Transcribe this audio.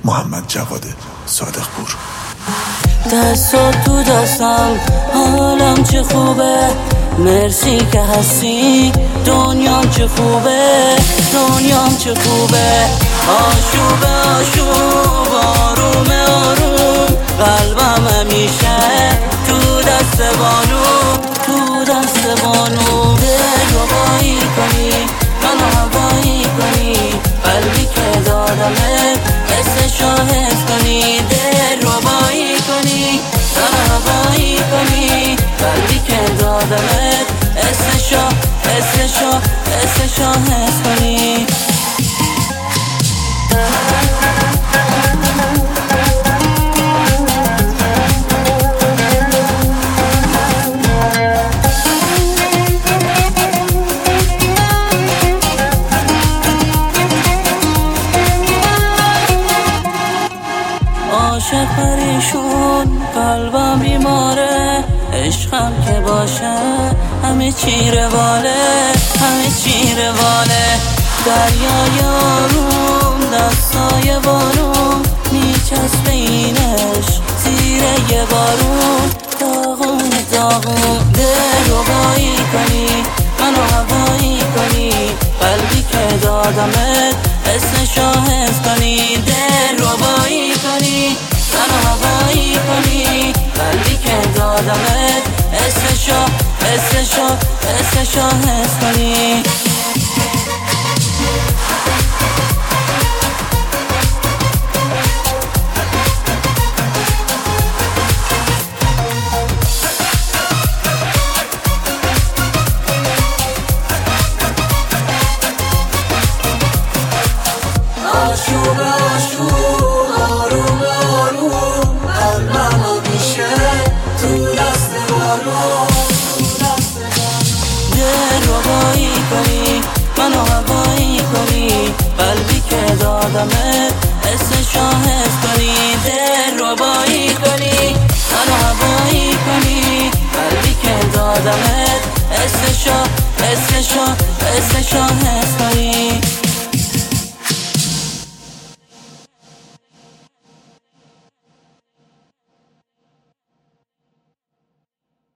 محمد جواد صادق پور. دستات تو دستم، حالم چه خوبه، مرسی که هستی، دنیام چه خوبه، دنیام چه خوبه. آشوبه آشوب، آروم آروم، قلبم همیشه تو دست بانو، تو دست بانو. دلربایی کنی، منو هوایی کنی، قلبی که دادمت حسشو حس کنی. دلربایی کنی، منو هوایی کنی، قلبی که دادمت حسشو حس کنی. عاشق پریشون، قلبم بیماره، عشقم که باشه همه چی رواله، همه چی رواله. دریای آروم، دستای بارون، میچسبه این عشق زیر یه بارون، داغون داغون. دلربایی کنی، منو هوایی کنی، قلبی که دادمت حسشو حس کنی. دلربایی کنی، منو هوایی کنی، قلبی که دادمت حسشو حس کنی. آشوب آشوب، آروم آروم، قلبم همیشه تو دست بانو. دلربایی کنی، منو هوایی کنی، قلبی که دادمت حسشو حس کنی. دلربایی کنی، منو هوایی کنی، قلبی که دادمت حسشو حس